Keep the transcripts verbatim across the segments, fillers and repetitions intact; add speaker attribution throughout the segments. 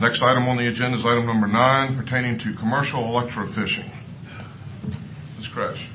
Speaker 1: Next item on the agenda is item number nine, pertaining to commercial electrofishing. Miz Crash.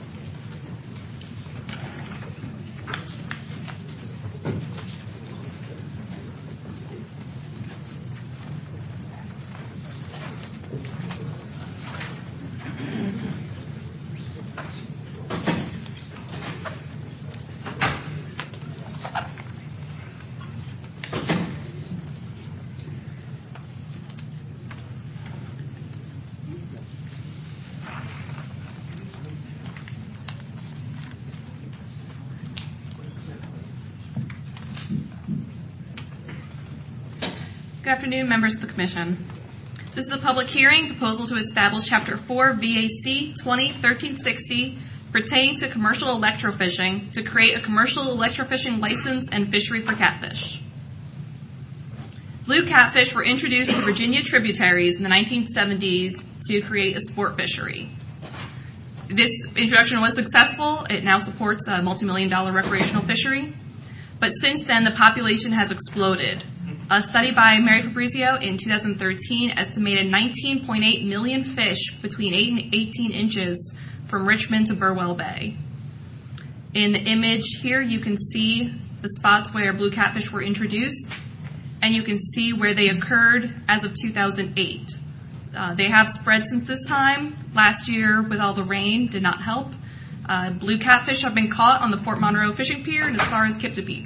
Speaker 2: Good afternoon, members of the Commission. This is a public hearing, proposal to establish Chapter four V A C twenty thirteen sixty pertaining to commercial electrofishing to create a commercial electrofishing license and fishery for catfish. Blue catfish were introduced to Virginia tributaries in the nineteen seventies to create a sport fishery. This introduction was successful. It now supports a multi-million dollar recreational fishery. But since then, the population has exploded. A study by Mary Fabrizio in two thousand thirteen estimated nineteen point eight million fish between eight and eighteen inches from Richmond to Burwell Bay. In the image here, you can see the spots where blue catfish were introduced, and you can see where they occurred as of two thousand eight. Uh, they have spread since this time. Last year, with all the rain, did not help. Uh, blue catfish have been caught on the Fort Monroe Fishing Pier and as far as Kiptopeke.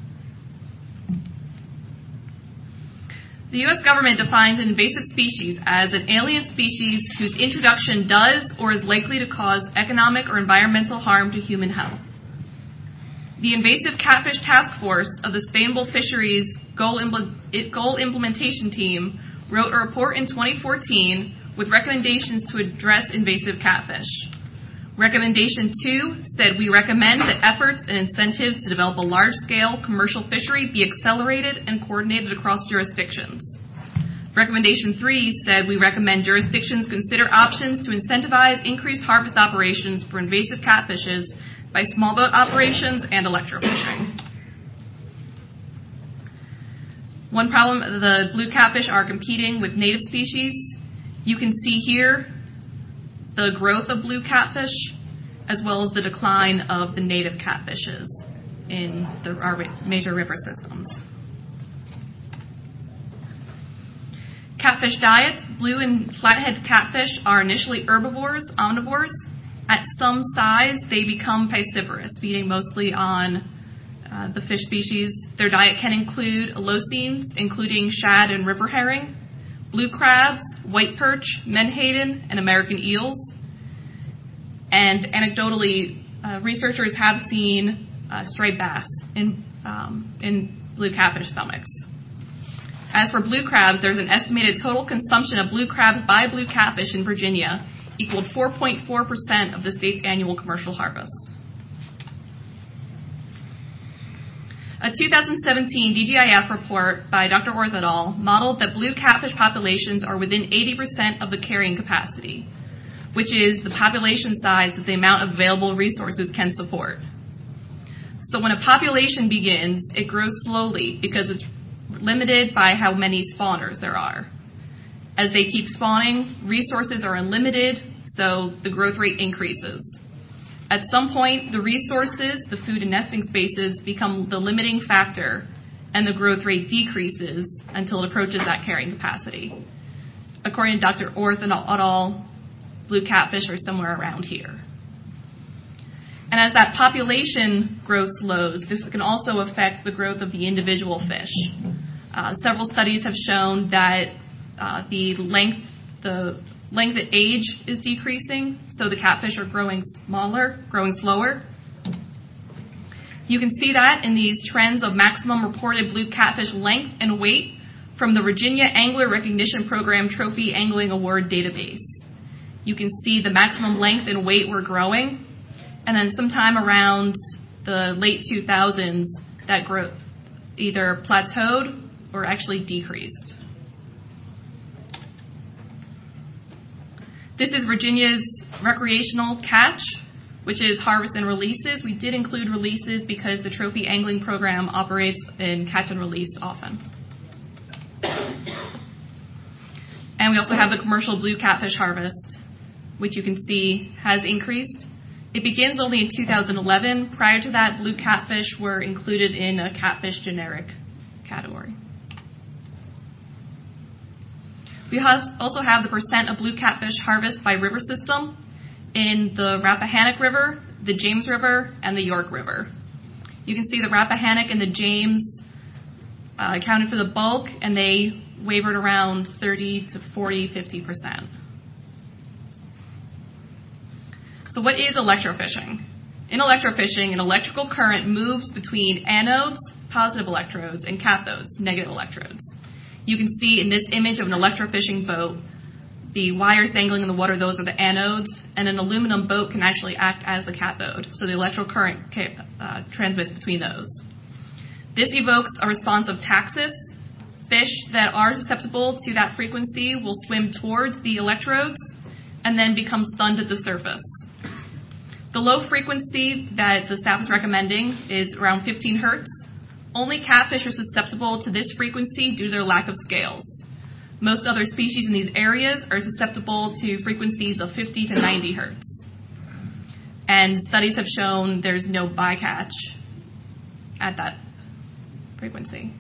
Speaker 2: The U S government defines an invasive species as an alien species whose introduction does or is likely to cause economic or environmental harm to human health. The Invasive Catfish Task Force of the Sustainable Fisheries Goal, Impl- Goal Implementation Team wrote a report in twenty fourteen with recommendations to address invasive catfish. Recommendation two said we recommend that efforts and incentives to develop a large-scale commercial fishery be accelerated and coordinated across jurisdictions. Recommendation three said we recommend jurisdictions consider options to incentivize increased harvest operations for invasive catfishes by small boat operations and electrofishing. One problem, the blue catfish are competing with native species. You can see here the growth of blue catfish, as well as the decline of the native catfishes in the, our major river systems. Catfish diets. Blue and flathead catfish are initially herbivores, omnivores. At some size, they become piscivorous, feeding mostly on uh, the fish species. Their diet can include eloceans, including shad and river herring, blue crabs, white perch, menhaden, and American eels. And anecdotally, uh, researchers have seen uh, striped bass in, um, in blue catfish stomachs. As for blue crabs, there's an estimated total consumption of blue crabs by blue catfish in Virginia equaled four point four percent of the state's annual commercial harvest. A two thousand seventeen D G I F report by Doctor Orth et al. Modeled that blue catfish populations are within eighty percent of the carrying capacity, which is the population size that the amount of available resources can support. So when a population begins, it grows slowly because it's limited by how many spawners there are. As they keep spawning, resources are unlimited, so the growth rate increases. At some point, the resources, the food and nesting spaces, become the limiting factor, and the growth rate decreases until it approaches that carrying capacity. According to Doctor Orth et al., blue catfish are somewhere around here. And as that population growth slows, this can also affect the growth of the individual fish. Uh, several studies have shown that uh, the length, the length at age is decreasing, so the catfish are growing smaller, growing slower. You can see that in these trends of maximum reported blue catfish length and weight from the Virginia Angler Recognition Program Trophy Angling Award database. You can see the maximum length and weight were growing, and then sometime around the late two thousands, that growth either plateaued or actually decreased. This is Virginia's recreational catch, which is harvest and releases. We did include releases because the trophy angling program operates in catch and release often. And we also have the commercial blue catfish harvest, which you can see has increased. It begins only in two thousand eleven. Prior to that, blue catfish were included in a catfish generic category. We also have the percent of blue catfish harvest by river system in the Rappahannock River, the James River, and the York River. You can see the Rappahannock and the James uh, accounted for the bulk, and they wavered around thirty to forty, fifty percent. So what is electrofishing? In electrofishing, an electrical current moves between anodes, positive electrodes, and cathodes, negative electrodes. You can see in this image of an electrofishing boat, the wires dangling in the water, those are the anodes, and an aluminum boat can actually act as the cathode, so the electrical current uh, transmits between those. This evokes a response of taxis. Fish that are susceptible to that frequency will swim towards the electrodes and then become stunned at the surface. The low frequency that the staff is recommending is around fifteen hertz. Only catfish are susceptible to this frequency due to their lack of scales. Most other species in these areas are susceptible to frequencies of fifty to ninety hertz. And studies have shown there's no bycatch at that frequency.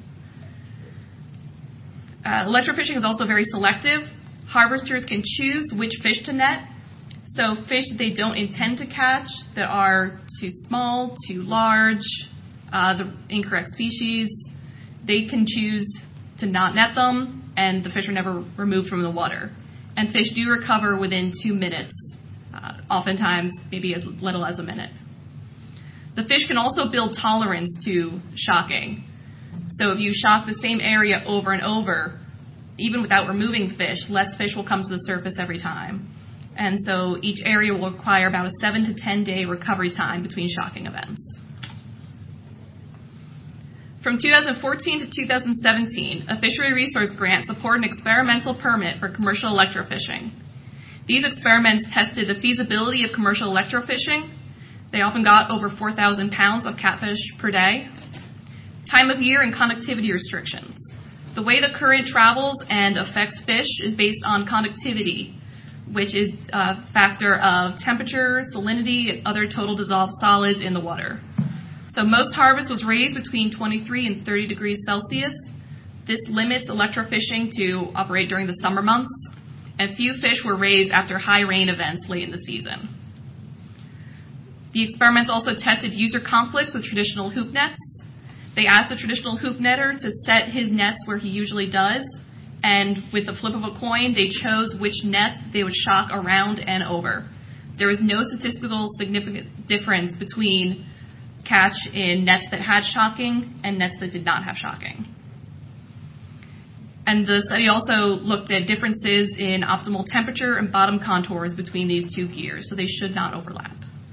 Speaker 2: Uh, electrofishing is also very selective. Harvesters can choose which fish to net. So fish that they don't intend to catch, that are too small, too large, uh, the incorrect species, they can choose to not net them, and the fish are never removed from the water. And fish do recover within two minutes, uh, oftentimes maybe as little as a minute. The fish can also build tolerance to shocking. So if you shock the same area over and over, even without removing fish, less fish will come to the surface every time. And so each area will require about a seven to ten day recovery time between shocking events. From two thousand fourteen to two thousand seventeen, a fishery resource grant supported an experimental permit for commercial electrofishing. These experiments tested the feasibility of commercial electrofishing. They often got over four thousand pounds of catfish per day. Time of year and conductivity restrictions. The way the current travels and affects fish is based on conductivity, which is a factor of temperature, salinity, and other total dissolved solids in the water. So most harvest was raised between twenty-three and thirty degrees Celsius. This limits electrofishing to operate during the summer months, and few fish were raised after high rain events late in the season. The experiments also tested user conflicts with traditional hoop nets. They asked the traditional hoop netter to set his nets where he usually does, and with the flip of a coin, they chose which net they would shock around and over. There was no statistical significant difference between catch in nets that had shocking and nets that did not have shocking. And the study also looked at differences in optimal temperature and bottom contours between these two gears, so they should not overlap.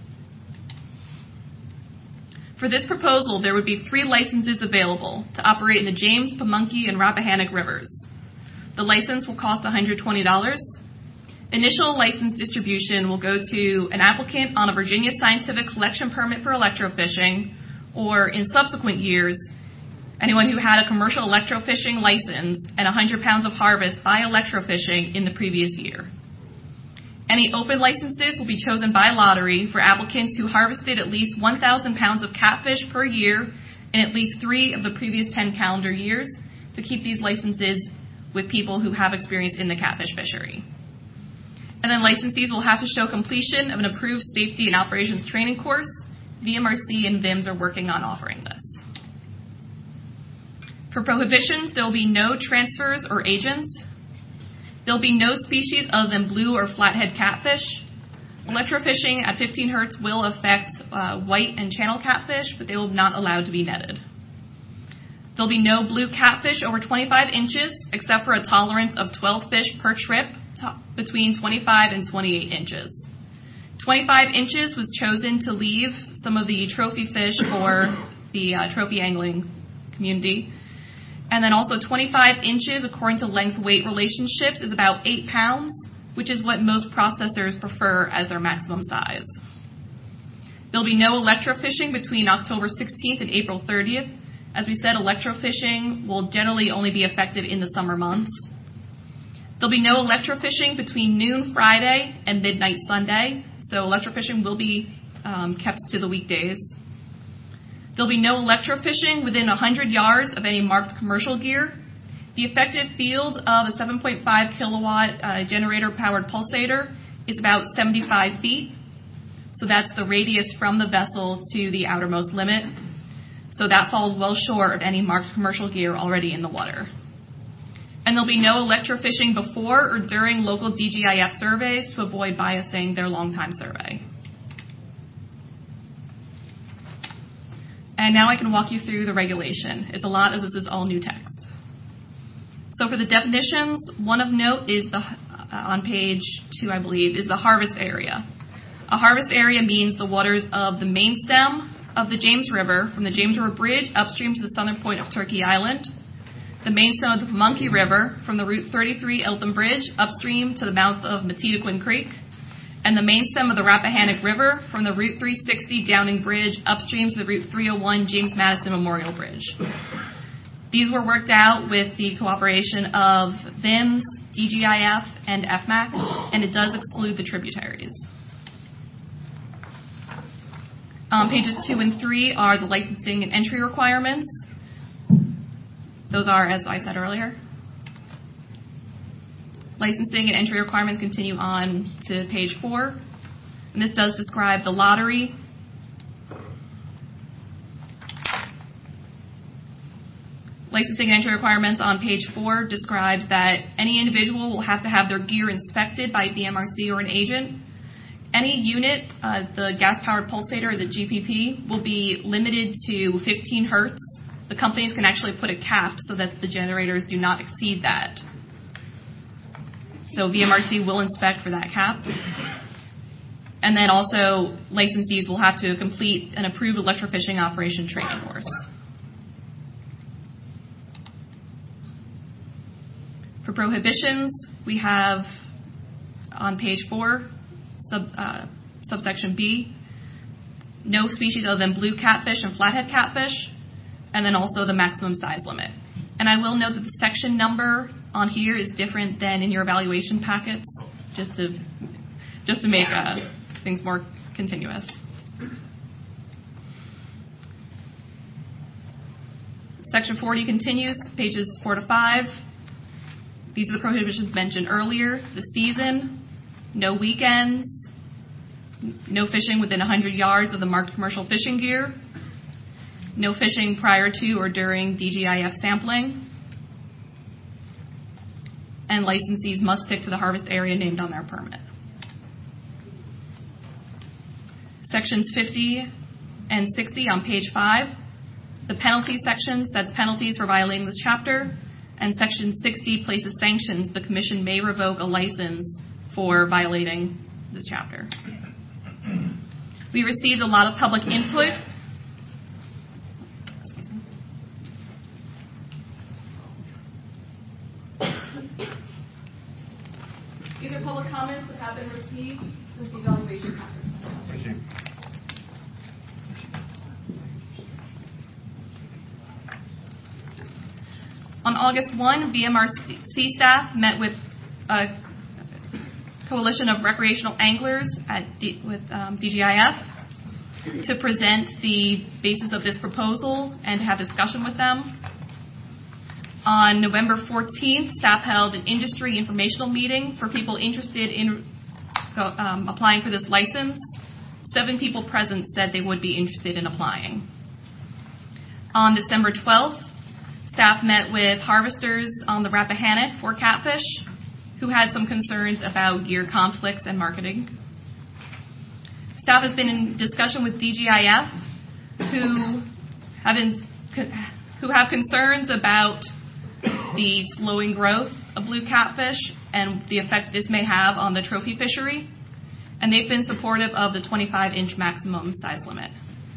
Speaker 2: For this proposal, there would be three licenses available to operate in the James, Pamunkey, and Rappahannock rivers. The license will cost one hundred twenty dollars. Initial license distribution will go to an applicant on a Virginia Scientific Collection Permit for electrofishing, or in subsequent years, anyone who had a commercial electrofishing license and one hundred pounds of harvest by electrofishing in the previous year. Any open licenses will be chosen by lottery for applicants who harvested at least one thousand pounds of catfish per year in at least three of the previous ten calendar years to keep these licenses with people who have experience in the catfish fishery. And then licensees will have to show completion of an approved safety and operations training course. V M R C and V I M S are working on offering this. For prohibitions, there will be no transfers or agents. There will be no species other than blue or flathead catfish. Electrofishing at fifteen hertz will affect uh, white and channel catfish, but they will not be allowed to be netted. There will be no blue catfish over twenty-five inches, except for a tolerance of twelve fish per trip to between twenty-five and twenty-eight inches. twenty-five inches was chosen to leave some of the trophy fish for the uh, trophy angling community. And then also twenty-five inches, according to length-weight relationships, is about eight pounds, which is what most processors prefer as their maximum size. There will be no electrofishing between October sixteenth and April thirtieth. As we said, electrofishing will generally only be effective in the summer months. There'll be no electrofishing between noon Friday and midnight Sunday, so electrofishing will be um, kept to the weekdays. There'll be no electrofishing within one hundred yards of any marked commercial gear. The effective field of a seven point five kilowatt uh, generator-powered pulsator is about seventy-five feet. So that's the radius from the vessel to the outermost limit. So that falls well short of any marked commercial gear already in the water. And there'll be no electrofishing before or during local D G I F surveys to avoid biasing their long-time survey. And now I can walk you through the regulation. It's a lot as this is all new text. So for the definitions, one of note is the, uh, on page two, I believe, is the harvest area. A harvest area means the waters of the main stem of the James River from the James River Bridge upstream to the southern point of Turkey Island, the main stem of the Pamunkey River from the Route thirty-three Eltham Bridge upstream to the mouth of Matidaquin Creek, and the main stem of the Rappahannock River from the Route three sixty Downing Bridge upstream to the Route three oh one James Madison Memorial Bridge. These were worked out with the cooperation of V I M S, D G I F, and F MAC, and it does exclude the tributaries. Um, pages two and three are the licensing and entry requirements. Those are, as I said earlier. Licensing and entry requirements continue on to page four. And this does describe the lottery. Licensing and entry requirements on page four describes that any individual will have to have their gear inspected by V M R C or an agent. Any unit, uh, the gas-powered pulsator, or the G P P, will be limited to fifteen hertz. The companies can actually put a cap so that the generators do not exceed that. So V M R C will inspect for that cap. And then also, licensees will have to complete an approved electrofishing operation training course. For prohibitions, we have on page four, sub, uh, subsection B, no species other than blue catfish and flathead catfish, and then also the maximum size limit. And I will note that the section number on here is different than in your evaluation packets, just to just to make uh, things more continuous. Section forty continues, pages four to five. These are the prohibitions mentioned earlier. The season, no weekends, no fishing within one hundred yards of the marked commercial fishing gear, no fishing prior to or during D G I F sampling, and licensees must stick to the harvest area named on their permit. Sections fifty and sixty on page five. The penalty section sets penalties for violating this chapter, and section sixty places sanctions. The commission may revoke a license for violating this chapter. We received a lot of public input. These are public comments that have been received since the evaluation process.
Speaker 1: Thank you.
Speaker 2: On August first, V M R C staff met with a coalition of recreational anglers at D, with um, D G I F to present the basis of this proposal and to have discussion with them. On November fourteenth, staff held an industry informational meeting for people interested in um, applying for this license. Seven people present said they would be interested in applying. On December twelfth, staff met with harvesters on the Rappahannock for catfish who had some concerns about gear conflicts and marketing. Staff has been in discussion with D G I F who have, been, who have concerns about the slowing growth of blue catfish and the effect this may have on the trophy fishery, and they've been supportive of the twenty-five inch maximum size limit.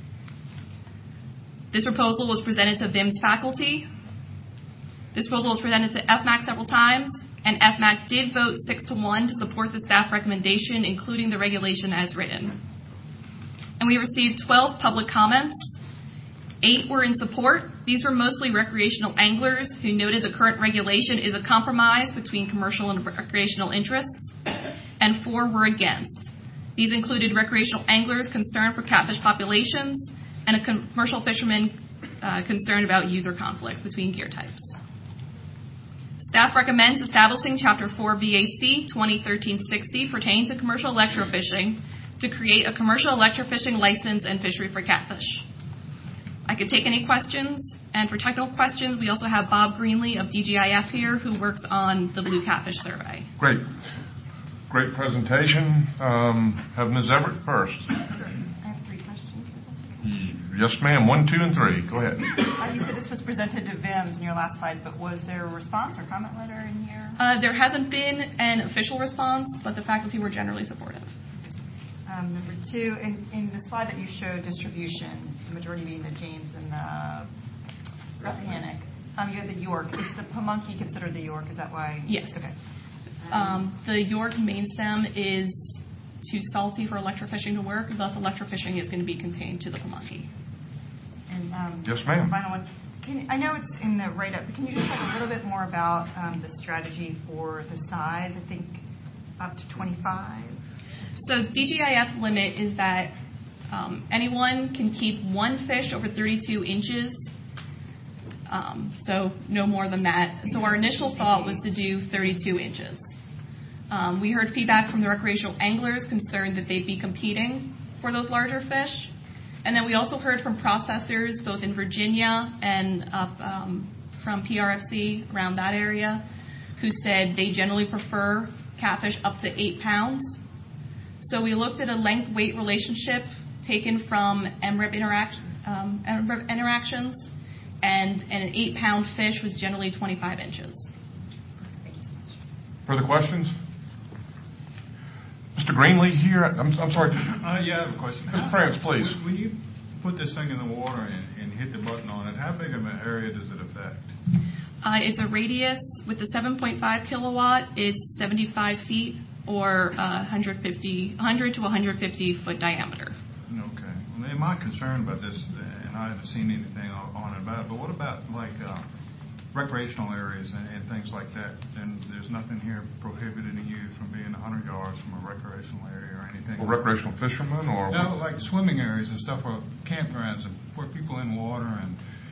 Speaker 2: This proposal was presented to V I M S faculty. This proposal was presented to F MAC several times, and F MAC did vote six to one to support the staff recommendation, including the regulation as written. And we received twelve public comments. Eight were in support. These were mostly recreational anglers who noted the current regulation is a compromise between commercial and recreational interests. And four were against. These included recreational anglers concerned for catfish populations and a commercial fisherman uh, concerned about user conflicts between gear types. Staff recommends establishing Chapter four B A C twenty thirteen sixty pertaining to commercial electrofishing to create a commercial electrofishing license and fishery for catfish. I could take any questions, and for technical questions, we also have Bob Greenlee of D G I F here who works on the Blue Catfish Survey.
Speaker 1: Great. Great presentation. Um, have Miz Everett first.
Speaker 3: I have three questions.
Speaker 1: Yes, ma'am. One, two, and three. Go ahead.
Speaker 3: Uh, you said this was presented to V I M S in your last slide, but was there a response or comment letter in here?
Speaker 2: Uh, there hasn't been an official response, but the faculty were generally supportive.
Speaker 3: Um, number two, in, in the slide that you showed distribution, the majority being the James and the Rappahannock, um, you had the York. Is the Pamunkey considered the York? Is that why?
Speaker 2: Yes.
Speaker 3: Okay.
Speaker 2: Um, the York main stem is too salty for electrofishing to work, thus electrofishing is going to be contained to the Pamunkey.
Speaker 3: And um,
Speaker 1: yes, ma'am.
Speaker 3: Final one. Can, I know it's in the write-up, but can you just talk a little bit more about um, the strategy for the size? I think up to twenty-five.
Speaker 2: So D G I F's limit is that um, anyone can keep one fish over thirty-two inches, um, so no more than that. So our initial thought was to do thirty-two inches. Um, we heard feedback from the recreational anglers concerned that they'd be competing for those larger fish. And then we also heard from processors both in Virginia and up um, from P R F C around that area who said they generally prefer catfish up to eight pounds. So we looked at a length-weight relationship taken from M R I P interact, um, M R I P interactions, and, and an eight-pound fish was generally twenty-five inches.
Speaker 3: Thank you so much.
Speaker 1: Further questions? Mister Greenlee here. I'm, I'm sorry. Did you,
Speaker 4: Uh, yeah, I have a question.
Speaker 1: Mister France, please.
Speaker 4: When, when you put this thing in the water and, and hit the button on it, how big of an area does it affect?
Speaker 2: Uh, it's a radius with the seven point five kilowatt. It's seventy-five feet or uh, one hundred fifty, one hundred to one hundred fifty foot diameter.
Speaker 4: Okay. Well, then my concern about this, and I haven't seen anything on, on it about it, but what about like uh, recreational areas and, and things like that? And there's nothing here prohibiting you from being one hundred yards from a recreational area or anything?
Speaker 1: Well, recreational fishermen or?
Speaker 4: No, like swimming areas and stuff, or campgrounds and where people in water and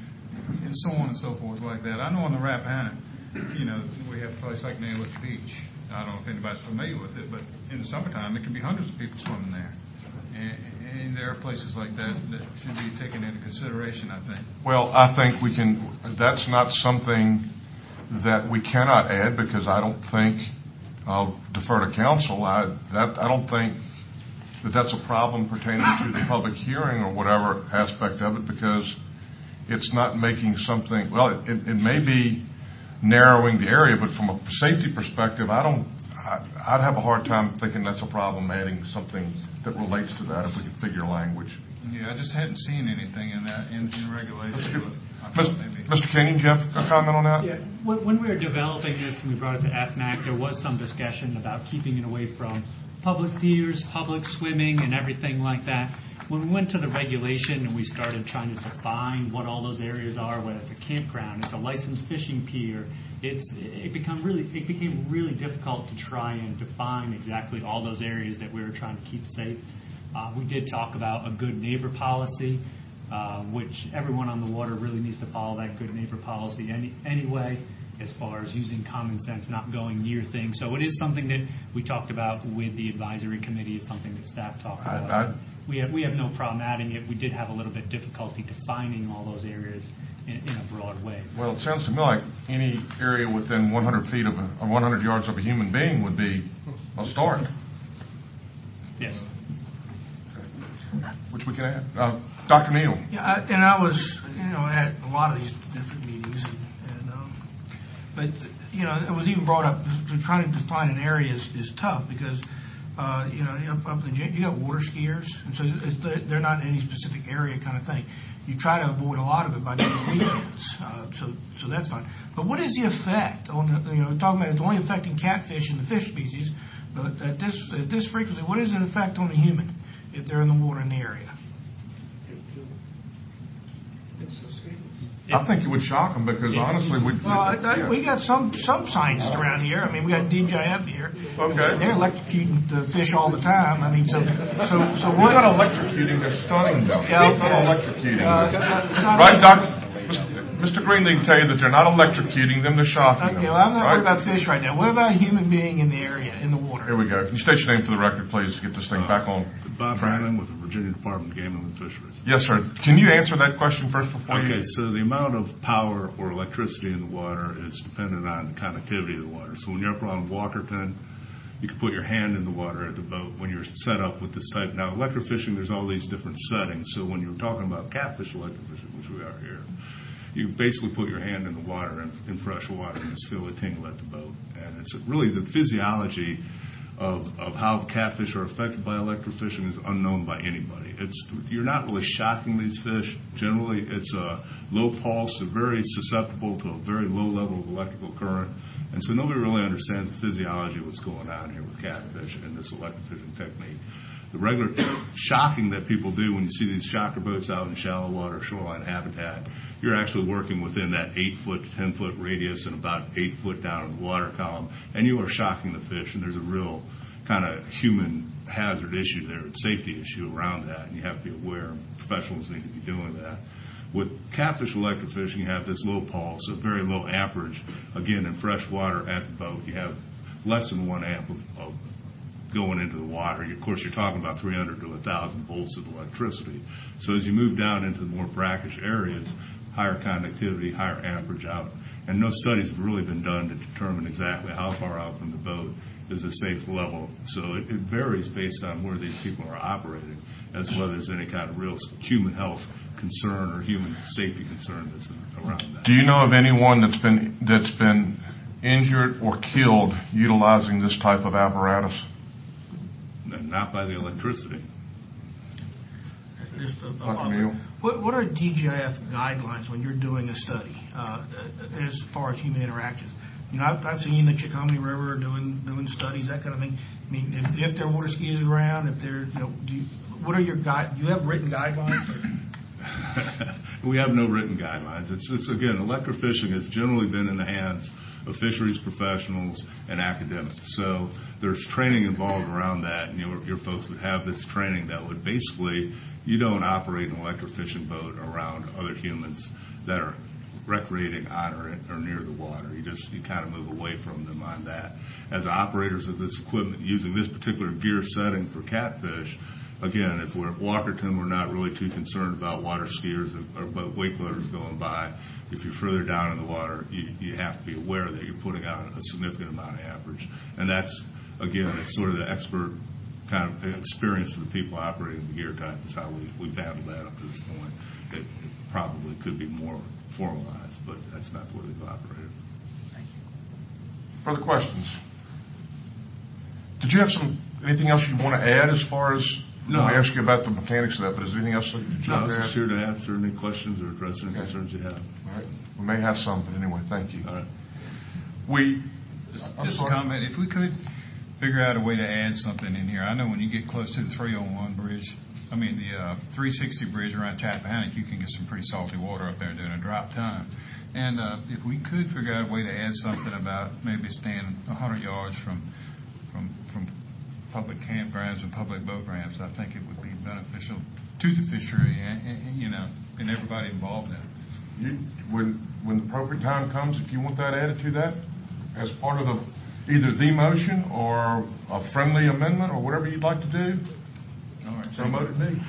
Speaker 4: and so on and so forth like that. I know on the Rappahannock, you know, we have a place like Naileth Beach. I don't know if anybody's familiar with it, but in the summertime, there can be hundreds of people swimming there. And, and there are places like that that should be taken into consideration, I think.
Speaker 1: Well, I think we can, that's not something that we cannot add because I don't think, I'll defer to council, I, that, I don't think that that's a problem pertaining to the public hearing or whatever aspect of it because it's not making something, well, it, it may be narrowing the area, but from a safety perspective, I don't, I, I'd have a hard time thinking that's a problem adding something that relates to that if we could figure language.
Speaker 4: Yeah, I just hadn't seen anything in that in, in regulation.
Speaker 1: Mister King, do you have a comment on that?
Speaker 5: Yeah, when we were developing this and we brought it to F MAC, there was some discussion about keeping it away from public piers, public swimming, and everything like that. When we went to the regulation and we started trying to define what all those areas are, whether it's a campground, it's a licensed fishing pier, it's it become really it became really difficult to try and define exactly all those areas that we were trying to keep safe. Uh, we did talk about a good neighbor policy, uh, which everyone on the water really needs to follow that good neighbor policy any, anyway, as far as using common sense, not going near things. So it is something that we talked about with the advisory committee. It's something that staff talked about.
Speaker 1: I, I,
Speaker 5: we have we have no problem adding it. We did have a little bit difficulty defining all those areas in, in a broad way.
Speaker 1: Well, it sounds to me like any area within one hundred feet of a, or one hundred yards of a human being would be a start.
Speaker 5: Yes.
Speaker 1: Which we can add. Uh, Doctor Neal.
Speaker 6: Yeah, I, and I was, you know, at a lot of these different meetings, and, and um, but you know, it was even brought up. Trying to define an area is, is tough because, uh, you know, up, up in the you got water skiers, and so it's, they're not in any specific area kind of thing. You try to avoid a lot of it by doing weekends, uh, so so that's fine. But what is the effect on the, you know, talking about it's only affecting catfish and the fish species, but at this at this frequency, what is the effect on the human if they're in the water in the area?
Speaker 1: I think it would shock them because honestly, we.
Speaker 6: Well, I, I,
Speaker 1: yeah.
Speaker 6: we got some some scientists around here. I mean, we got D J F here.
Speaker 1: Okay.
Speaker 6: They're electrocuting the fish all the time. I mean, so so so
Speaker 1: We're
Speaker 6: what?
Speaker 1: not electrocuting; they're stunning them.
Speaker 6: Yeah,
Speaker 1: We're not electrocuting
Speaker 6: Uh,
Speaker 1: them.
Speaker 6: it's not-
Speaker 1: Right, Doctor Mister Green, they can tell you that they're not electrocuting them; they're shocking
Speaker 6: Okay,
Speaker 1: them.
Speaker 6: well, I'm not
Speaker 1: right?
Speaker 6: worried about fish right now. What about a human being in the area, in the water?
Speaker 1: Here we go. Can you state your name for the record, please, to get this thing back on?
Speaker 7: Bob
Speaker 1: track?
Speaker 7: Brandon with the Virginia Department of Game and Fisheries.
Speaker 1: Yes, sir. Can you answer that question first before
Speaker 7: Okay,
Speaker 1: you?
Speaker 7: so the amount of power or electricity in the water is dependent on the conductivity of the water. So when you're up around Walkerton, you can put your hand in the water at the boat when you're set up with this type. Now, electrofishing, there's all these different settings. So when you're talking about catfish electrofishing, which we are here, you basically put your hand in the water in, in fresh water and just feel it tingle at the boat. And it's really the physiology of, of how catfish are affected by electrofishing is unknown by anybody. It's you're not really shocking these fish. Generally, it's a low pulse. They're very susceptible to a very low level of electrical current. And so nobody really understands the physiology of what's going on here with catfish and this electrofishing technique. The regular shocking that people do when you see these shocker boats out in shallow water, shoreline habitat, you're actually working within that eight foot, ten foot radius and about eight foot down in the water column, and you are shocking the fish, and there's a real kind of human hazard issue there, a safety issue around that, and you have to be aware, and professionals need to be doing that. With catfish electrofishing, you have this low pulse, a very low amperage. Again, in fresh water at the boat, you have less than one amp of, of going into the water. Of course, you're talking about three hundred to one thousand volts of electricity. So as you move down into the more brackish areas, higher conductivity, higher amperage out. And no studies have really been done to determine exactly how far out from the boat is a safe level. So it, it varies based on where these people are operating as to whether there's any kind of real human health concern or human safety concern that's around that.
Speaker 1: Do you know of anyone that's been that's been injured or killed utilizing this type of apparatus?
Speaker 7: And not by the electricity.
Speaker 6: Just a, a
Speaker 1: Doctor Neal?
Speaker 6: What, what are D G I F guidelines when you're doing a study uh, as far as human interactions? You know, I've, I've seen the Chickahominy River doing doing studies, that kind of thing. I mean, if, if there are water skis around, if there, you know, do you, what are your guide? Do you have written guidelines?
Speaker 7: We have no written guidelines. It's, it's again, electrofishing has generally been in the hands of fisheries professionals and academics. So there's training involved around that, and your, your folks would have this training that would basically, you don't operate an electrofishing boat around other humans that are recreating on or, or near the water. You just, you kind of move away from them on that. As operators of this equipment using this particular gear setting for catfish, again, if we're at Walkerton, we're not really too concerned about water skiers or, or wake boaters going by. If you're further down in the water, you, you have to be aware that you're putting out a significant amount of amperage. And that's, again, it's sort of the expert kind of experience of the people operating the gear type is how we, we've handled that up to this point. It, it probably could be more formalized, but that's not the way we've operated.
Speaker 6: Thank you.
Speaker 1: Further questions? Did you have some anything else you want to add as far as
Speaker 7: No.
Speaker 1: I asked you about the mechanics of that, but is there anything else that you'd
Speaker 7: No,
Speaker 1: like to
Speaker 7: I'm
Speaker 1: add?
Speaker 7: sure to answer any questions or address any
Speaker 1: Okay.
Speaker 7: concerns you have.
Speaker 1: All right. We may have some, but anyway, thank you.
Speaker 7: All right.
Speaker 1: We.
Speaker 4: Just,
Speaker 1: I'm
Speaker 4: just a
Speaker 1: sorry.
Speaker 4: comment. If we could figure out a way to add something in here, I know when you get close to the three oh one bridge, I mean the uh, three sixty bridge around Tappahannock, you can get some pretty salty water up there during a drought time. And uh, if we could figure out a way to add something about maybe staying one hundred yards from from from public campgrounds and public boat ramps, I think it would be beneficial to the fishery and, and you know, and everybody involved in it.
Speaker 1: You, when when the appropriate time comes, if you want that added to that as part of the either the motion or a friendly amendment or whatever you'd like to do,
Speaker 4: All right.
Speaker 1: so mote it be.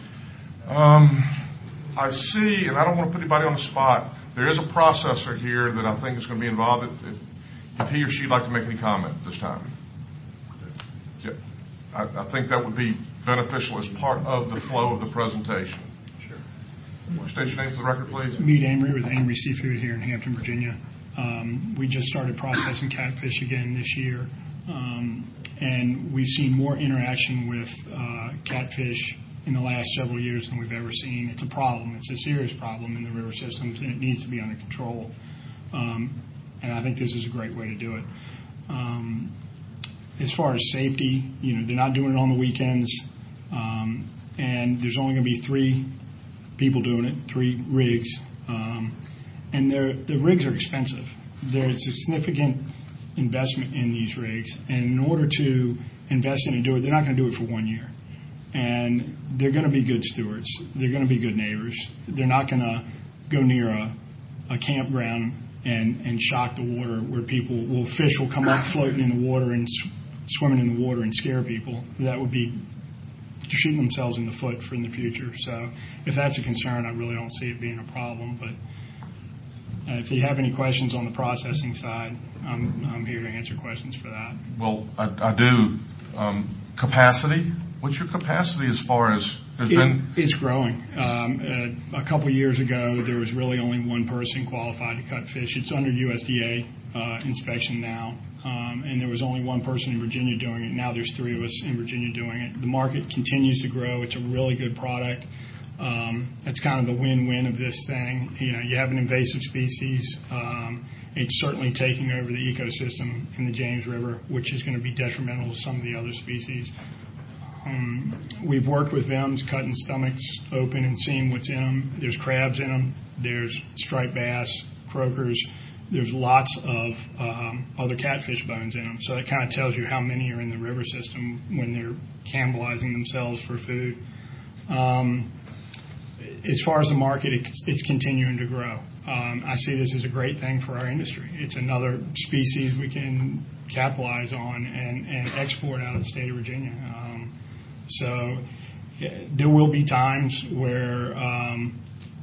Speaker 1: Um, I see, and I don't want to put anybody on the spot. There is a processor here that I think is going to be involved. If, if he or she'd like to make any comment at this time, yeah, I, I think that would be beneficial as part of the flow of the presentation. Sure. State your name for the record, please.
Speaker 8: Mead Amory with Amory Seafood here in Hampton, Virginia. Um, we just started processing catfish again this year, um, and we've seen more interaction with uh, catfish in the last several years than we've ever seen. It's a problem. It's a serious problem in the river systems, and it needs to be under control. Um, and I think this is a great way to do it. Um, as far as safety, you know, they're not doing it on the weekends, um, and there's only going to be three people doing it, three rigs. Um, and they're, the rigs are expensive. There's a significant investment in these rigs, and in order to invest in and do it, they're not going to do it for one year. And they're going to be good stewards. They're going to be good neighbors. They're not going to go near a, a campground and, and shock the water where people will, fish will come up floating in the water and sw- swimming in the water and scare people. That would be shooting themselves in the foot for in the future. So if that's a concern, I really don't see it being a problem. But uh, if you have any questions on the processing side, I'm, I'm here to answer questions for that.
Speaker 1: Well, I, I do. Um, capacity? What's your capacity as far as there's
Speaker 8: it,
Speaker 1: been?
Speaker 8: It's growing. Um, uh, a couple years ago, there was really only one person qualified to cut fish. It's under U S D A uh, inspection now, um, and there was only one person in Virginia doing it. Now there's three of us in Virginia doing it. The market continues to grow. It's a really good product. Um, that's kind of the win-win of this thing. You know, you have an invasive species. Um, it's certainly taking over the ecosystem in the James River, which is going to be detrimental to some of the other species. Um, we've worked with V I Ms, cutting stomachs open and seeing what's in them. There's crabs in them. There's striped bass, croakers. There's lots of um, other catfish bones in them. So that kind of tells you how many are in the river system when they're cannibalizing themselves for food. Um, as far as the market, it's, it's continuing to grow. Um, I see this as a great thing for our industry. It's another species we can capitalize on and, and export out of the state of Virginia. Um, so yeah, there will be times where um,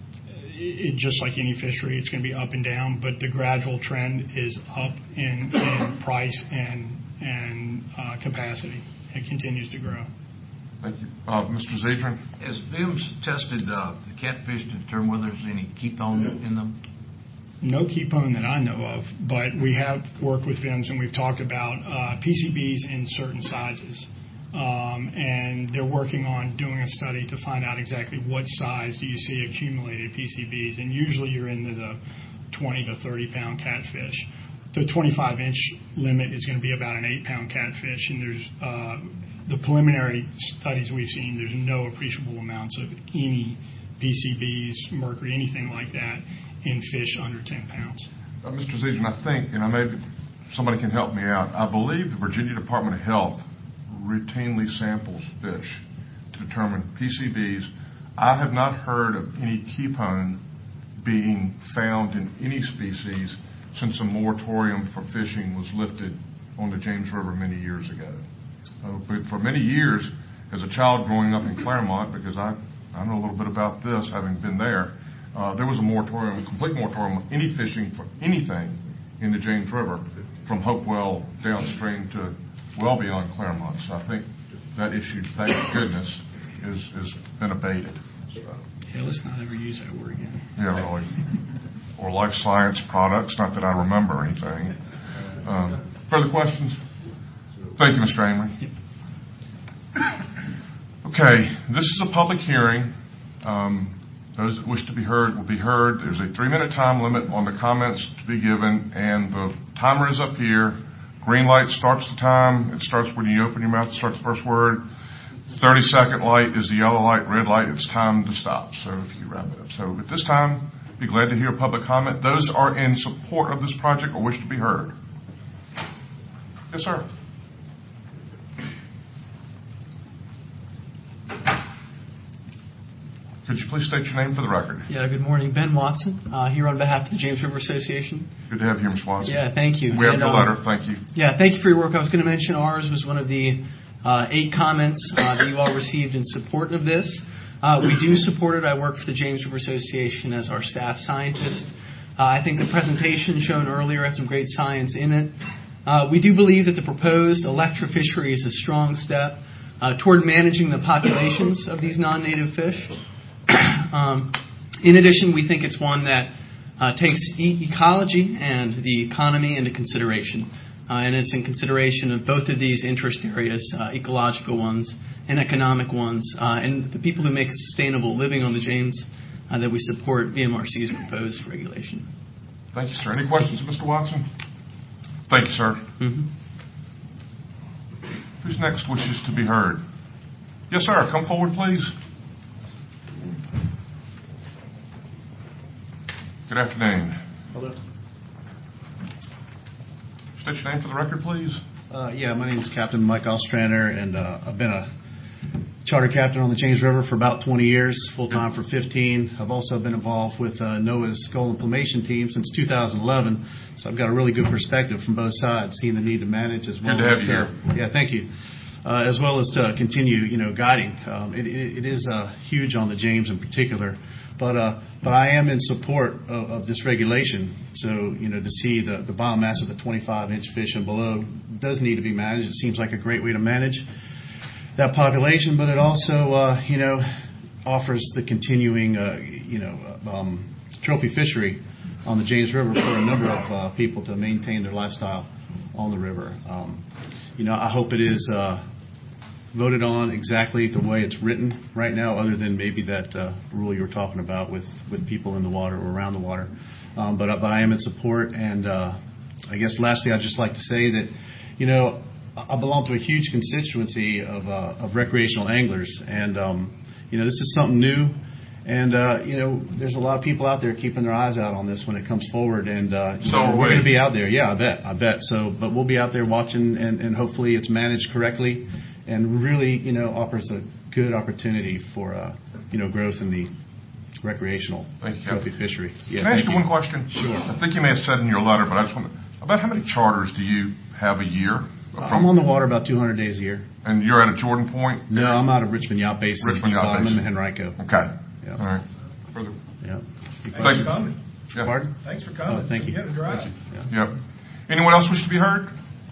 Speaker 8: it, just like any fishery, it's going to be up and down, but the gradual trend is up in, in price and, and uh, capacity. It continues to grow.
Speaker 1: Thank you. Uh, Mister Zedrin?
Speaker 9: Has V I M S tested uh, the catfish to determine whether there's any ketone in them?
Speaker 8: No ketone that I know of, but we have worked with V I M S and we've talked about uh, P C Bs in certain sizes. Um, and they're working on doing a study to find out exactly what size do you see accumulated P C Bs. And usually you're into the twenty to thirty pound catfish. The twenty-five inch limit is going to be about an eight pound catfish, and there's uh, the preliminary studies we've seen, there's no appreciable amounts of any P C Bs, mercury, anything like that in fish under ten pounds.
Speaker 1: Uh, Mister Zedrin, I think, and I maybe somebody can help me out, I believe the Virginia Department of Health routinely samples fish to determine P C Bs. I have not heard of any ketone being found in any species since a moratorium for fishing was lifted on the James River many years ago. Uh, but for many years, as a child growing up in Claremont, because I, I know a little bit about this, having been there, uh, there was a moratorium, complete moratorium on any fishing for anything in the James River from Hopewell downstream to well beyond Claremont. So I think that issue, thank goodness, is has been abated. So,
Speaker 8: yeah, let's not ever use that word again.
Speaker 1: Yeah, really. Or life science products, not that I remember anything. Um, further questions? Thank you, Mister Amory. Okay, this is a public hearing. Um, those that wish to be heard will be heard. There's a three-minute time limit on the comments to be given, and the timer is up here. Green light starts the time. It starts when you open your mouth. It starts the first word. thirty-second light is the yellow light. Red light, it's time to stop. So if you wrap it up. So at this time, be glad to hear public comment. Those are in support of this project or wish to be heard. Yes, sir. Could you please state your name for the record?
Speaker 10: Yeah, good morning. Ben Watson, uh, here on behalf of the James River Association.
Speaker 1: Good to have you, Mister Watson.
Speaker 10: Yeah, thank you.
Speaker 1: We have
Speaker 10: and,
Speaker 1: the
Speaker 10: um,
Speaker 1: letter. Thank you.
Speaker 10: Yeah, thank you for your work. I was going to mention ours was one of the uh, eight comments uh, that you all received in support of this. Uh, we do support it. I work for the James River Association as our staff scientist. Uh, I think the presentation shown earlier had some great science in it. Uh, we do believe that the proposed electrofishery is a strong step uh, toward managing the populations of these non-native fish. Um, in addition, we think it's one that uh, takes e- ecology and the economy into consideration. Uh, and it's in consideration of both of these interest areas, uh, ecological ones and economic ones, uh, and the people who make a sustainable living on the James uh, that we support V M R C's proposed regulation.
Speaker 1: Thank you, sir. Any questions of Mister Watson? Thank you, sir.
Speaker 10: Mm-hmm.
Speaker 1: Who's next wishes to be heard? Yes, sir. Come forward, please. Good afternoon.
Speaker 11: Hello.
Speaker 1: State your name for the record, please.
Speaker 11: Uh, yeah, my name is Captain Mike Ostrander, and uh, I've been a charter captain on the James River for about twenty years, full-time for fifteen. I've also been involved with uh, NOAA's Goal Implementation Team since two thousand eleven, so I've got a really good perspective from both sides, seeing the need to manage as well
Speaker 1: good to
Speaker 11: as
Speaker 1: have you
Speaker 11: to,
Speaker 1: here.
Speaker 11: Yeah, thank you. Uh, as well as to continue, you know, guiding. Um, it, it, it is uh, huge on the James in particular, but uh, but I am in support of, of this regulation. So, you know, to see the, the biomass of the twenty-five inch fish and below does need to be managed. It seems like a great way to manage that population, but it also, uh, you know, offers the continuing, uh, you know, um, trophy fishery on the James River for a number of uh, people to maintain their lifestyle on the river. Um, you know, I hope it is uh, voted on exactly the way it's written right now, other than maybe that uh, rule you were talking about with, with people in the water or around the water. Um, but, but I am in support, and uh, I guess lastly I'd just like to say that, you know, I belong to a huge constituency of, uh, of recreational anglers, and, um, you know, this is something new, and, uh, you know, there's a lot of people out there keeping their eyes out on this when it comes forward, and uh,
Speaker 1: so
Speaker 11: know, we're
Speaker 1: we.
Speaker 11: going to be out there. Yeah, I bet, I bet. So, but we'll be out there watching, and, and hopefully it's managed correctly and really, you know, offers a good opportunity for, uh, you know, growth in the recreational trophy fishery. Yeah,
Speaker 1: Can I ask
Speaker 11: you
Speaker 1: you one question?
Speaker 11: Sure.
Speaker 1: I think you may have said in your letter, but I just want to, about how many charters do you have a year?
Speaker 11: From, I'm on the water about two hundred days a year.
Speaker 1: And you're at a Jordan Point?
Speaker 11: No, I'm out of Richmond Yacht Basin.
Speaker 1: Richmond Yacht
Speaker 11: I'm
Speaker 1: Basin.
Speaker 11: in Henrico.
Speaker 1: Okay.
Speaker 11: Yeah.
Speaker 1: All right. Further.
Speaker 11: Yeah.
Speaker 6: Thanks
Speaker 1: Thank you.
Speaker 6: for coming.
Speaker 1: Yeah.
Speaker 11: Pardon?
Speaker 6: Thanks for coming.
Speaker 11: Oh, thank you.
Speaker 6: You had a drive.
Speaker 11: Thank you. Yeah.
Speaker 1: Yep. Anyone else wish to be heard?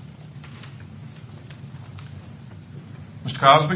Speaker 1: Mister Cosby?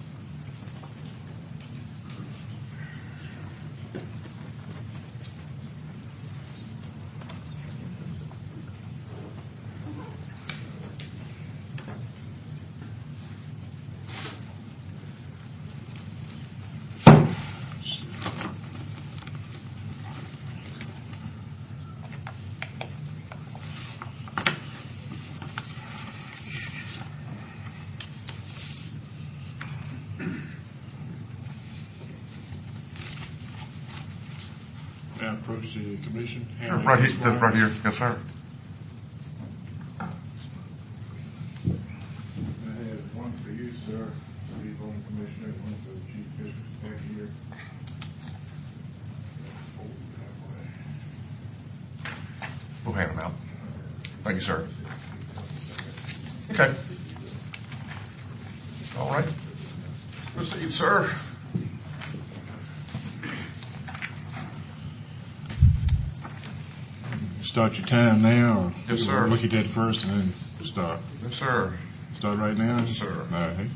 Speaker 12: May I approach the commission?
Speaker 1: Sure, right here, that's right here. Yes, sir.
Speaker 12: I have one for you, sir, Steve Owen, Commissioner, one for the Chief Fiscal Staff here.
Speaker 1: We'll hand them out. Thank you, sir. Okay. All right. Proceed, sir.
Speaker 12: Start your time now, or
Speaker 1: Yes, sir.
Speaker 12: look at that first and then start.
Speaker 1: Yes, sir.
Speaker 12: Start right now?
Speaker 1: Yes, sir.
Speaker 12: All right.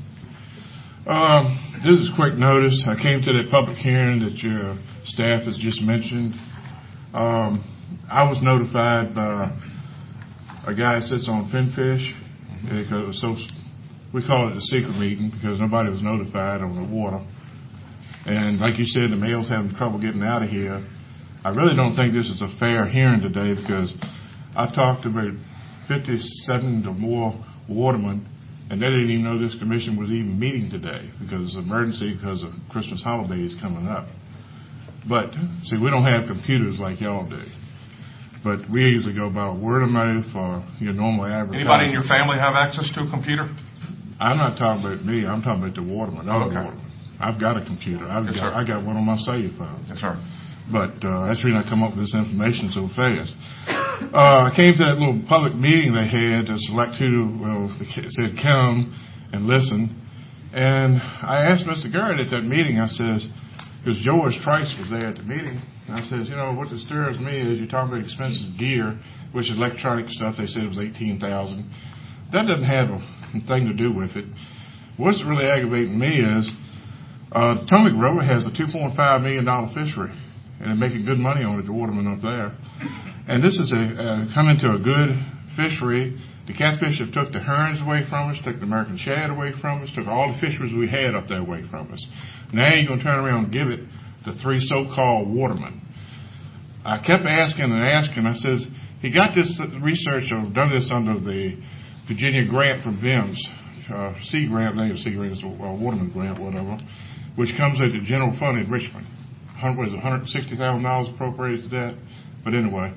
Speaker 12: Um, this is quick notice. I came to that public hearing that your staff has just mentioned. Um, I was notified by a guy that sits on Finfish. Because it was so, we call it a secret meeting because nobody was notified on the water. And like you said, the mail's having trouble getting out of here. I really don't think this is a fair hearing today because I've talked to about fifty-seven or more watermen, and they didn't even know this commission was even meeting today because it's an emergency because of Christmas holidays coming up. But, see, we don't have computers like y'all do. But we usually go by word of mouth or your normal advertising.
Speaker 1: Anybody in your family have access to a computer?
Speaker 12: I'm not talking about me. I'm talking about the watermen. Other
Speaker 1: Okay.
Speaker 12: watermen. I've got a computer. I've
Speaker 1: Yes,
Speaker 12: got
Speaker 1: sir.
Speaker 12: I got one on my cell phone.
Speaker 1: Yes, sir.
Speaker 12: But uh, that's the reason I come up with this information so fast. Uh, I came to that little public meeting they had to select who, well, they said come and listen. And I asked Mister Garrett at that meeting, I says, because George Trice was there at the meeting, and I says, you know, what disturbs me is you're talking about expensive gear, which is electronic stuff. They said it was eighteen thousand dollars. That doesn't have a thing to do with it. What's really aggravating me is uh, Potomac River has a two point five million dollars fishery, and they're making good money on it, the watermen up there. And this is a uh, come into a good fishery. The catfish have took the herons away from us, took the American shad away from us, took all the fisheries we had up there away from us. Now you're going to turn around and give it to three so-called watermen. I kept asking and asking. I says, he got this research, or done this under the Virginia grant from V I M S, uh, Sea grant, not even Sea grant, it's a uh, waterman grant, whatever, which comes out of the general fund in Richmond. What is it, one hundred sixty thousand dollars appropriated to that? But anyway,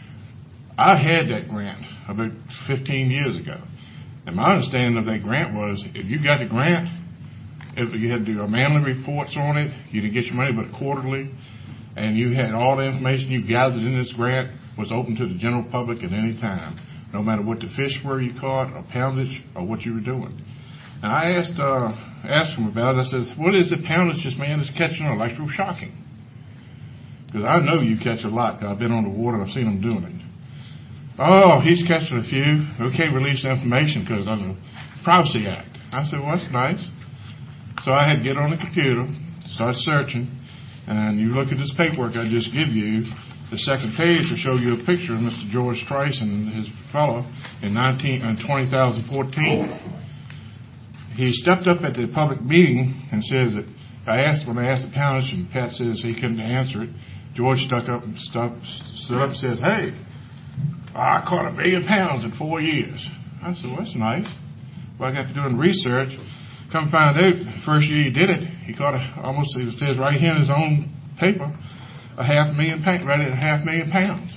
Speaker 12: I had that grant about fifteen years ago. And my understanding of that grant was if you got the grant, if you had to do monthly reports on it, you didn't get your money but quarterly, and you had all the information you gathered in this grant was open to the general public at any time, no matter what the fish were you caught or poundage or what you were doing. And I asked uh, asked him about it. I said, what is the poundage this man is catching electroshocking? Because I know you catch a lot. I've been on the water. I've seen them doing it. Oh, he's catching a few. We can't release the information because of the Privacy Act. I said, well, that's nice. So I had to get on the computer, start searching, and you look at this paperwork I just give you, the second page will show you a picture of Mister George Trice and his fellow in nineteen, in twenty fourteen. He stepped up at the public meeting and says that I asked when I asked the poundage, and Pat says he couldn't answer it. George stuck up and stuck, stood up and says, hey, I caught a million pounds in four years. I said, well, that's nice. Well, I got to doing research. Come find out, the first year he did it, he caught a, almost, it says right here in his own paper, a half million, right at a half million pounds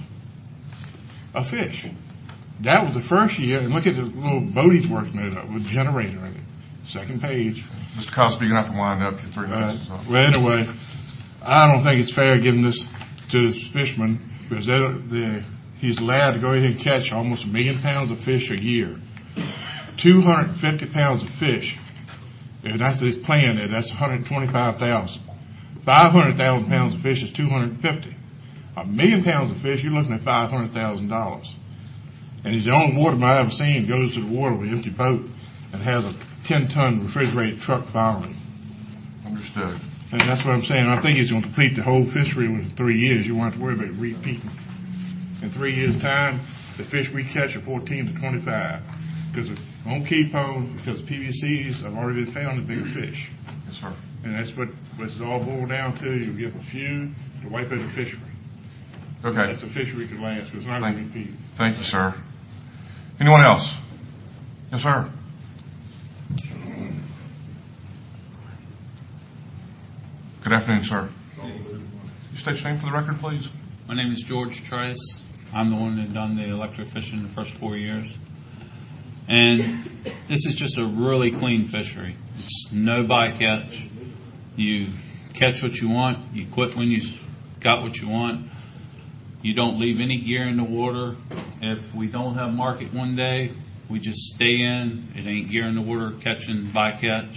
Speaker 12: of fish. That was the first year, and look at the little boat he's working it up with a generator in it. Second page.
Speaker 1: Mister Cosby, you're going to have to wind up. Your three minutes.
Speaker 12: Uh, well, anyway, I don't think it's fair giving this to this fisherman because they, they, he's allowed to go ahead and catch almost a million pounds of fish a year. two hundred fifty pounds of fish. And that's his plan there. That's one hundred twenty-five thousand. five hundred thousand pounds of fish is two hundred fifty. A million pounds of fish, you're looking at five hundred thousand dollars. And he's the only waterman I've ever seen goes to the water with an empty boat and has a ten-ton refrigerated truck following.
Speaker 1: Understood.
Speaker 12: And that's what I'm saying. I think he's going to complete the whole fishery within three years. You won't have to worry about repeating. In three years' time, the fish we catch are fourteen to twenty-five. Because on Keepone, because P V Cs have already been found in bigger fish.
Speaker 1: Yes, sir.
Speaker 12: And that's what what's all boiled down to. You get a few to wipe out the fishery.
Speaker 1: Okay.
Speaker 12: That's a fishery could last. It's not going to repeat.
Speaker 1: Thank you, sir. Anyone else? Yes, sir. Good afternoon, sir. You state your name for the record, please.
Speaker 13: My name is George Trice. I'm the one that done the electrofishing the first four years. And this is just a really clean fishery. It's no bycatch. You catch what you want. You quit when you got what you want. You don't leave any gear in the water. If we don't have market one day, we just stay in. It ain't gear in the water catching bycatch.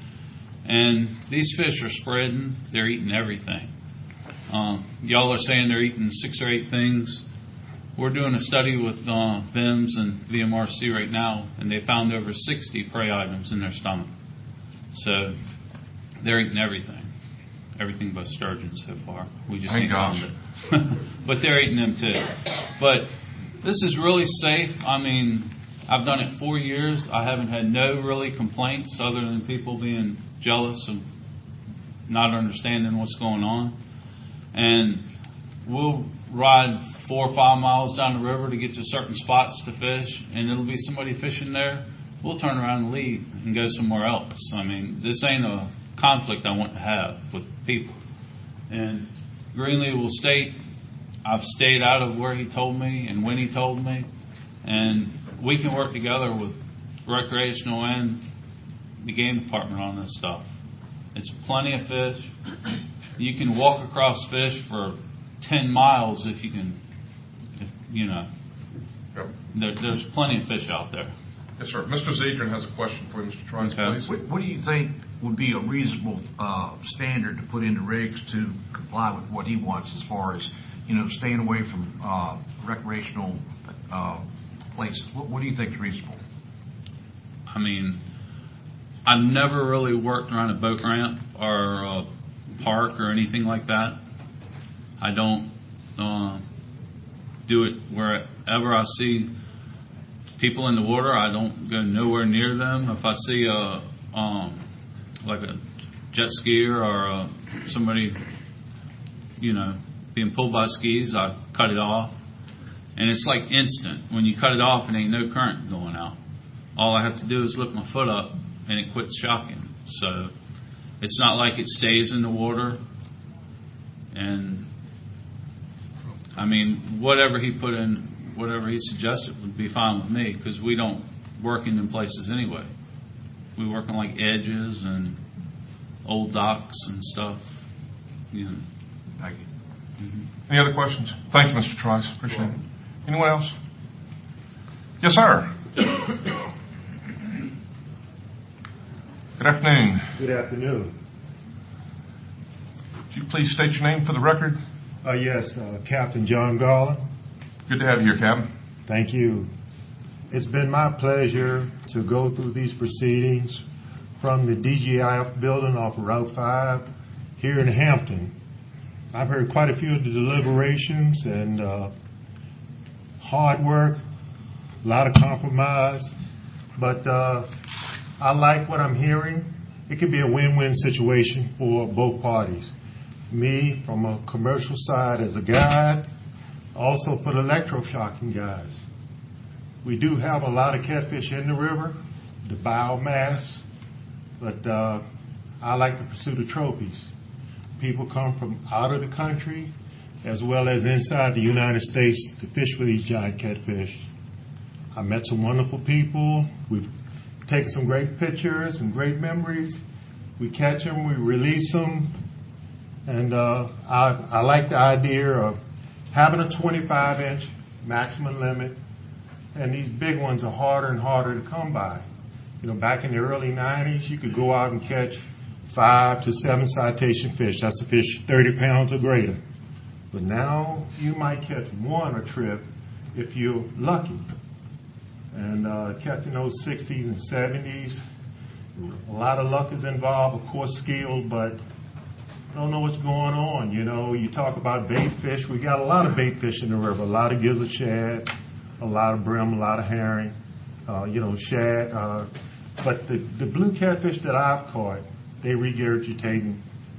Speaker 13: And these fish are spreading. They're eating everything. Um, y'all are saying they're eating six or eight things. We're doing a study with uh, V I M S and V M R C right now, and they found over sixty prey items in their stomach. So they're eating everything. Everything but sturgeon so far. We just
Speaker 1: Thank
Speaker 13: ain't
Speaker 1: gosh.
Speaker 13: found it. But they're eating them too. But this is really safe. I mean, I've done it four years. I haven't had no really complaints other than people being jealous and not understanding what's going on. And we'll ride four or five miles down the river to get to certain spots to fish, and it'll be somebody fishing there. We'll turn around and leave and go somewhere else. I mean, this ain't a conflict I want to have with people. And Greenlee will state, I've stayed out of where he told me and when he told me, and we can work together with recreational and the game department on this stuff. It's plenty of fish. You can walk across fish for ten miles if you can, if, you know.
Speaker 1: Yep.
Speaker 13: There, there's plenty of fish out there.
Speaker 1: Yes, sir. Mister Zedron has a question for you, Mister Trice,
Speaker 13: Okay.
Speaker 1: please.
Speaker 9: What, what do you think would be a reasonable uh, standard to put into rigs to comply with what he wants as far as, you know, staying away from uh, recreational uh, places? What, what do you think is reasonable?
Speaker 13: I mean, I've never really worked around a boat ramp or a park or anything like that. I don't uh, do it wherever I see people in the water. I don't go nowhere near them. If I see a um, like a jet skier or a, somebody, you know, being pulled by skis, I cut it off. And it's like instant. When you cut it off, it ain't no current going out. All I have to do is lift my foot up, and it quits shocking. So it's not like it stays in the water. And I mean, whatever he put in, whatever he suggested would be fine with me because we don't work in them places anyway. We work on like edges and old docks and stuff. You know.
Speaker 1: Thank you. Mm-hmm. Any other questions? Thank you, Mister Trice. Appreciate it. Anyone else? Yes, sir. Good afternoon.
Speaker 14: Good afternoon.
Speaker 1: Would you please state your name for the record?
Speaker 14: Uh, yes, uh, Captain John Garland.
Speaker 1: Good to have you here, Captain.
Speaker 14: Thank you. It's been my pleasure to go through these proceedings from the D G I F building off of Route five here in Hampton. I've heard quite a few of the deliberations and uh, hard work, a lot of compromise, but uh, I like what I'm hearing. It could be a win-win situation for both parties. Me, from a commercial side as a guide, also for the electroshocking guys. We do have a lot of catfish in the river, the biomass, but uh, I like to pursue the trophies. People come from out of the country as well as inside the United States to fish for these giant catfish. I met some wonderful people. We've taken some great pictures and great memories. We catch them, we release them, and uh, I, I like the idea of having a twenty-five inch maximum limit, and these big ones are harder and harder to come by. You know, back in the early nineties, you could go out and catch five to seven citation fish. That's a fish thirty pounds or greater. But now you might catch one a trip if you're lucky. And uh, catching those sixties and seventies, a lot of luck is involved, of course skill, but I don't know what's going on. You know, you talk about bait fish. We got a lot of bait fish in the river, a lot of gizzard shad, a lot of brim, a lot of herring, uh, you know, shad. Uh, but the, the blue catfish that I've caught, they regurgitating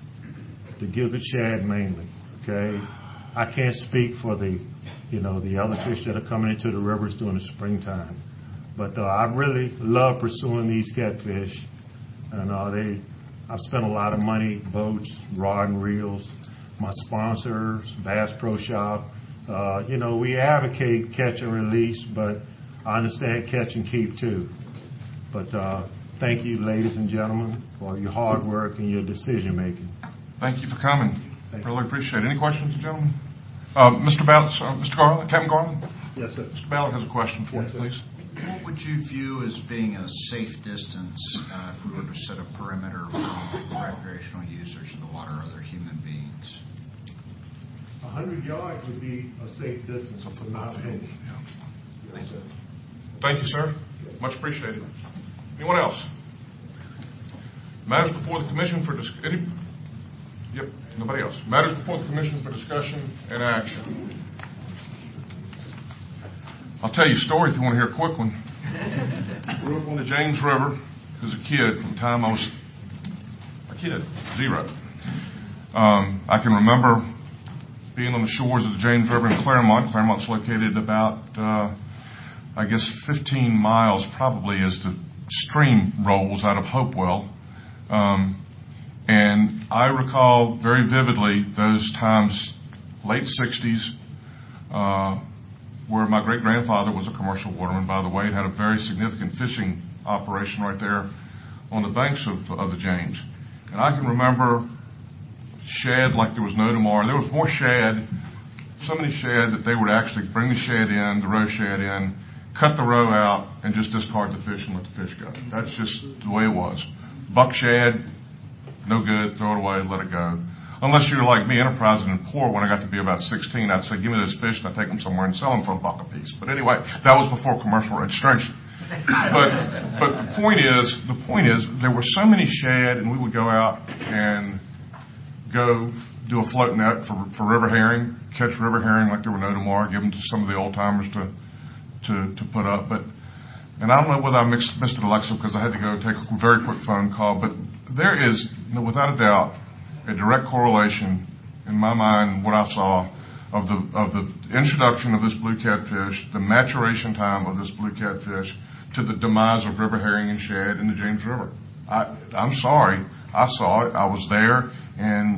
Speaker 14: the gizzard shad mainly, okay? I can't speak for the, you know, the other fish that are coming into the rivers during the springtime. But uh, I really love pursuing these catfish. And uh, they, I've spent a lot of money, boats, rod and reels, my sponsors, Bass Pro Shop. Uh, you know, we advocate catch and release, but I understand catch and keep too. But uh, thank you, ladies and gentlemen, for your hard work and your decision making.
Speaker 1: Thank you for coming.
Speaker 14: Thank
Speaker 1: really you. Appreciate it. Any questions, gentlemen? Uh, Mister Ballard, uh, Mister Garland, Captain Garland?
Speaker 14: Yes, sir.
Speaker 1: Mister Ballard has a question for
Speaker 14: yes,
Speaker 1: you, please.
Speaker 15: What would you view as being a safe distance uh, if we were to set a perimeter for recreational users of the water or other human beings?
Speaker 14: A hundred yards would be a safe distance for my opinion.
Speaker 1: Yeah. Thank you. Thank you, sir. Much appreciated. Anyone else? Matters before the commission for dis- any. Yep. Nobody else. Matters before the commission for discussion and action. I'll tell you a story if you want to hear a quick one. Grew up on the James River as a kid. From the time I was a kid, zero. Um, I can remember being on the shores of the James River in Claremont. Claremont's located about, uh, I guess, fifteen miles probably as the stream rolls out of Hopewell. Um, and I recall very vividly those times, late sixties, uh, where my great-grandfather was a commercial waterman, by the way. It had a very significant fishing operation right there on the banks of, of the James. And I can remember shad like there was no tomorrow. There was more shad, so many shad that they would actually bring the shad in, the roe shad in, cut the roe out, and just discard the fish and let the fish go. That's just the way it was. Buck shad, no good, throw it away, let it go. Unless you're like me, enterprising and poor, when I got to be about sixteen, I'd say, give me those fish, and I'd take them somewhere and sell them for a buck a piece. But anyway, that was before commercial registration. But but the point is, the point is, there were so many shad, and we would go out and go do a float net for for river herring, catch river herring like there were no tomorrow, give them to some of the old timers to to to put up. But and I don't know whether I mixed, missed it, Alexa, because I had to go take a very quick phone call. But there is, you know, without a doubt, a direct correlation in my mind, what I saw of the of the introduction of this blue catfish, the maturation time of this blue catfish, to the demise of river herring and shad in the James River. I, I'm sorry, I saw it, I was there, and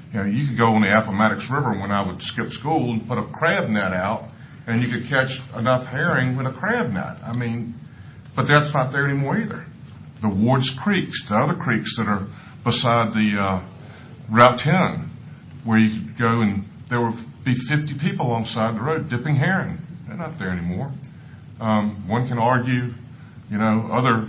Speaker 1: You know, you could go on the Appomattox River when I would skip school and put a crab net out, and you could catch enough herring with a crab net. I mean, but that's not there anymore either. The Wards Creeks, the other creeks that are beside the uh, Route ten, where you could go and there would be fifty people alongside the road dipping herring. They're not there anymore. Um, one can argue, you know, other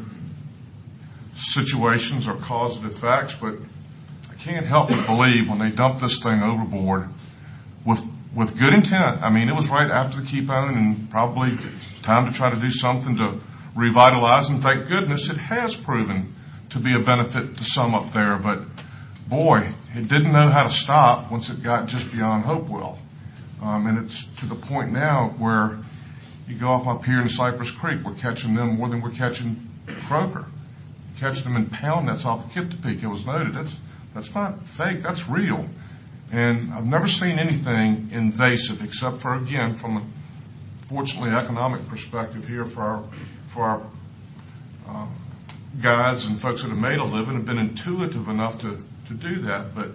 Speaker 1: situations are causative facts, but I can't help but believe when they dumped this thing overboard with with good intent. I mean, it was right after the Keepone and probably time to try to do something to revitalize, and thank goodness it has proven to be a benefit to some up there, but boy, it didn't know how to stop once it got just beyond Hopewell. Um, and it's to the point now where you go off up here in Cypress Creek, we're catching them more than we're catching croaker. Catching them in pound nets off of Kiptopeke. It was noted. That's that's not fake. That's real. And I've never seen anything invasive except for, again, from a fortunately economic perspective here for our for our uh, guides and folks that have made a living have been intuitive enough to, to do that. But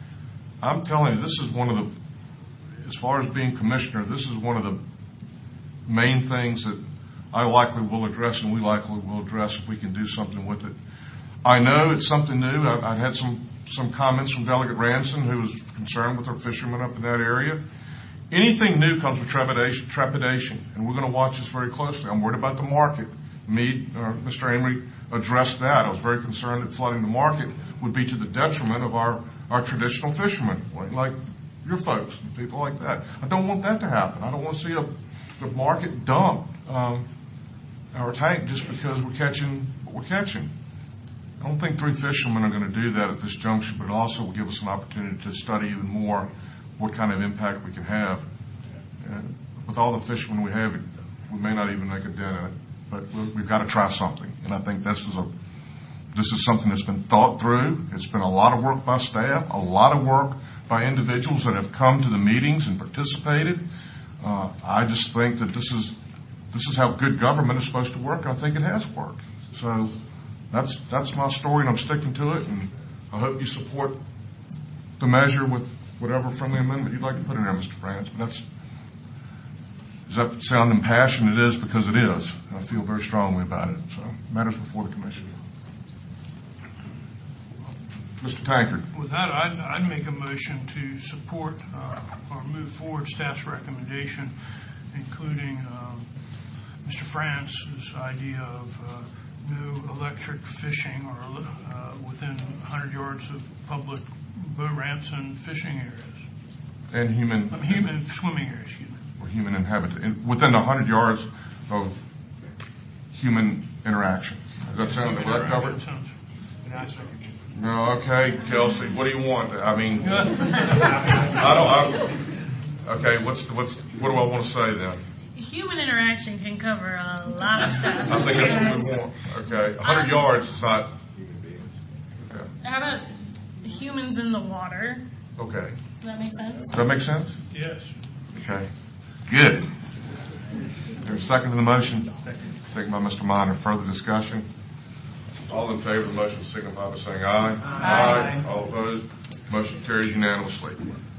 Speaker 1: I'm telling you, this is one of the, as far as being commissioner, this is one of the main things that I likely will address and we likely will address if we can do something with it. I know it's something new. I've, I've had some, some comments from Delegate Ranson, who was concerned with our fishermen up in that area. Anything new comes with trepidation, trepidation, and we're going to watch this very closely. I'm worried about the market. Meade, or Mister Amory addressed that. I was very concerned that flooding the market would be to the detriment of our, our traditional fishermen, like your folks and people like that. I don't want that to happen. I don't want to see a, the market dump um, our tank just because we're catching what we're catching. I don't think three fishermen are going to do that at this juncture, but it also will give us an opportunity to study even more what kind of impact we can have. And with all the fishermen we have, we may not even make a dent in it, but we've got to try something. And I think this is a this is something that's been thought through. It's been a lot of work by staff, a lot of work by individuals that have come to the meetings and participated. Uh, I just think that this is this is how good government is supposed to work. I think it has worked. So that's that's my story, and I'm sticking to it. And I hope you support the measure with whatever friendly amendment you'd like to put in there, Mister France. But that's, does that sound impassioned? It is, because it is. I feel very strongly about it. So it matters before the commission. Mister Tankard.
Speaker 16: With that, I'd, I'd make a motion to support uh, or move forward staff's recommendation, including um, Mister France's idea of uh, no electric fishing or uh, within one hundred yards of public boat ramps and fishing areas.
Speaker 1: And human...
Speaker 16: Um, human swimming areas, excuse me.
Speaker 1: Or human inhabitant. Within one hundred yards of human interaction. Does that sound, well, that covered? No, okay, Kelsey, what do you want? I mean, I don't, I, okay, what's, what's, what do I want to say then?
Speaker 17: Human interaction can cover a lot of stuff.
Speaker 1: I think that's what we want. Okay, one hundred yards is not... Okay.
Speaker 17: How about humans in the water?
Speaker 1: Okay.
Speaker 17: Does that make sense?
Speaker 1: Does that make sense?
Speaker 16: Yes.
Speaker 1: Okay. Good. There's a second to the motion. Second by Mister Minor. Further discussion? All in favor of the motion signify by saying aye. Aye. Aye. All opposed? Motion carries unanimously.